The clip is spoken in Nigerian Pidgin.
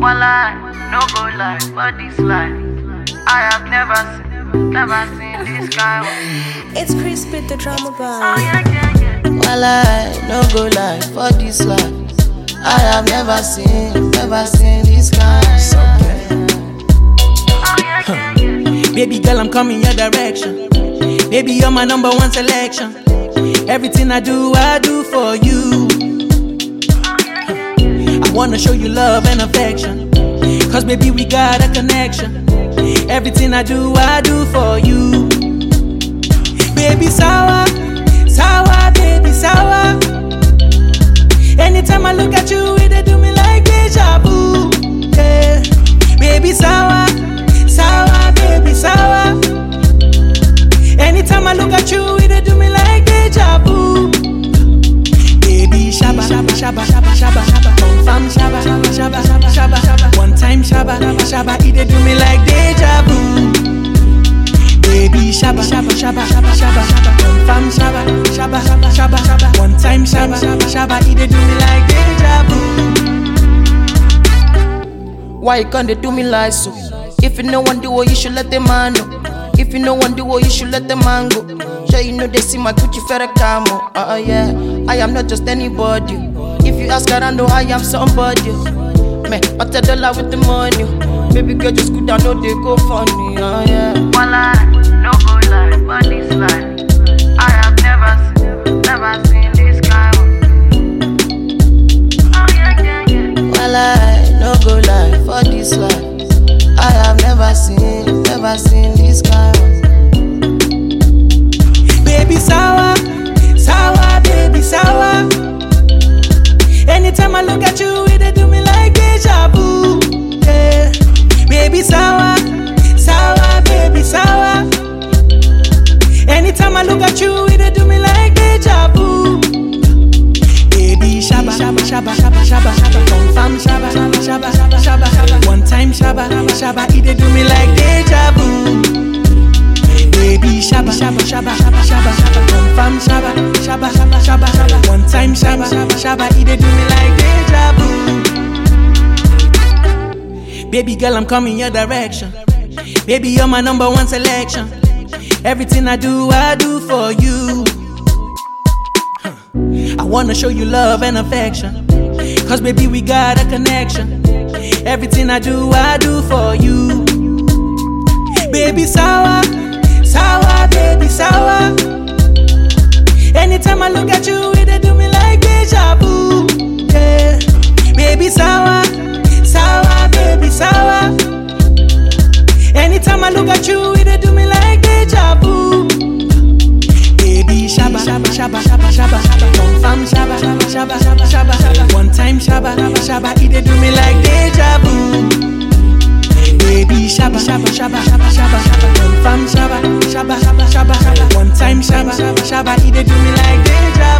lie, no go lie, but this life I have never seen this kind of. It's Crispy the drama Oh bar. yeah, yeah, yeah. Well, I no go lie, for this life I have never seen this kind. Oh yeah, yeah, yeah. Baby girl, I'm coming your direction. Baby, you're my number one selection. Everything I do for you. I wanna show you love and affection, cause baby, we got a connection. Everything I do for you. Baby, sour, sour, baby, sour. Anytime I look at you, it do me like deja vu. Yeah. Baby, sour, sour, baby, sour. Anytime I look at you, it do me like deja vu. Baby, shabba, shabba, shabba, shabba, shabba, shabba. Confirm shabba, shabba, shabba, shabba, shabba, shabba. One time shabba, shabba, it do me like deja vu. Baby, shabba, shabba, shabba, shabba, shabba, shabba. Confirm shabba, shabba, shabba, shabba, shabba. One time shabba, shabba, it do me like deja vu. Why you can't they do me like so? If you know one do what you should let the man know. If you know one do what you should let the man go. Sure you know they see my Gucci Ferragamo. Yeah, I am not just anybody. If you ask around, know I am somebody. Man, $1 with the money. Baby girl just go down, no they go funny. Yeah. One lie, no go lie, but this life I have never seen this kind of. Oh yeah, yeah, yeah. Well, I no go lie, for this life I have never seen this kind. Baby, sour, sour, baby, sour. Anytime I look at you, it do me like deja vu. Yeah. Baby, sour, sour, baby, sour. Anytime I look at you, it do me like deja vu. Baby, shabba, shabba, shabba, shabba, shabba, shabba. Confirm shabba, shabba, shabba, shabba, shabba, shabba. One time shabba, shabba, it do me like deja vu. Baby, shabba, shabba, shabba, shabba, shabba, shabba. Confirm shabba, shabba, shabba, shabba, shabba. One time shabba, shabba, it do me like deja vu. Baby girl, I'm coming your direction. Baby, you're my number one selection. Everything I do for you. I wanna show you love and affection, cause baby, we got a connection. Everything I do for you. Baby, sour, sour, baby, sour. Anytime I look at you, it do me like deja vu. Yeah. Baby, sour, sour, baby, sour. Anytime I look at you, it do me like deja vu. Baby, shabba, shabba, shabba, shabba, shabba, shabba. Confirm shabba, shabba, shabba, shabba, shabba. One time shabba, shabba, it do me like deja vu. Baby, shabba, shabba, shabba, shabba, shabba, shabba. Confirm shabba, shabba, shabba, shabba, shabba. One time shabba, shabba, it do me like deja vu.